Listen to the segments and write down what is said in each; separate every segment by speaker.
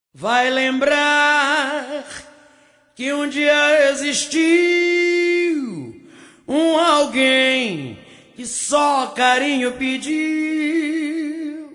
Speaker 1: Vai lembrar que um dia existiu um alguém que só carinho pediu.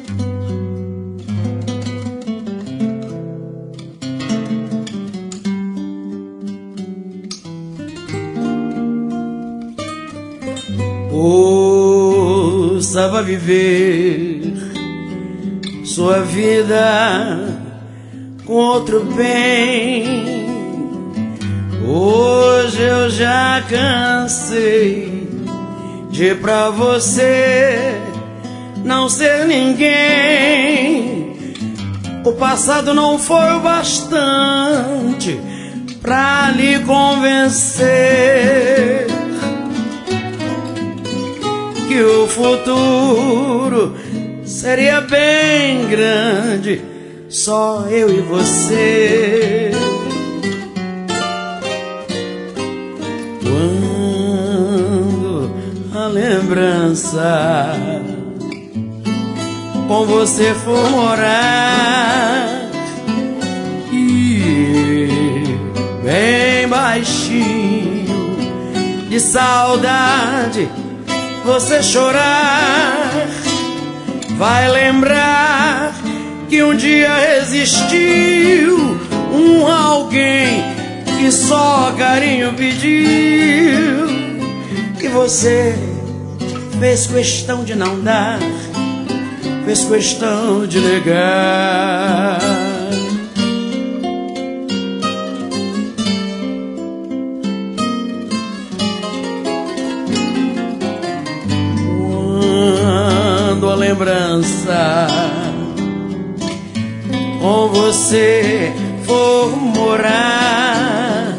Speaker 1: Ouça viver sua vida com outro bem. Hoje eu já cansei de pra você não ser ninguém. O passado não foi o bastante pra lhe convencer que o futuro seria bem grande, só eu e você. Quando a lembrança com você for morar e bem baixinho de saudade você chorar, vai lembrar que um dia existiu um alguém que só carinho pediu, que você fez questão de não dar, fez questão de negar. Quando a lembrança com você for morar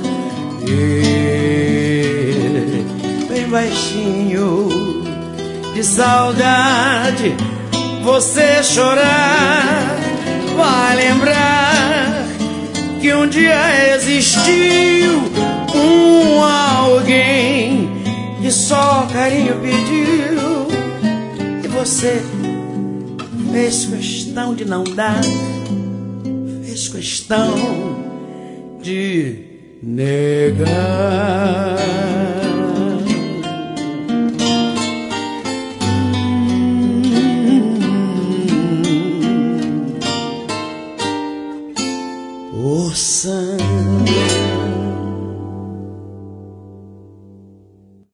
Speaker 1: e bem baixinho de saudade você chorar, vai lembrar que um dia existiu um alguém que só carinho pediu, e você fez questão de não dar, fez questão de negar.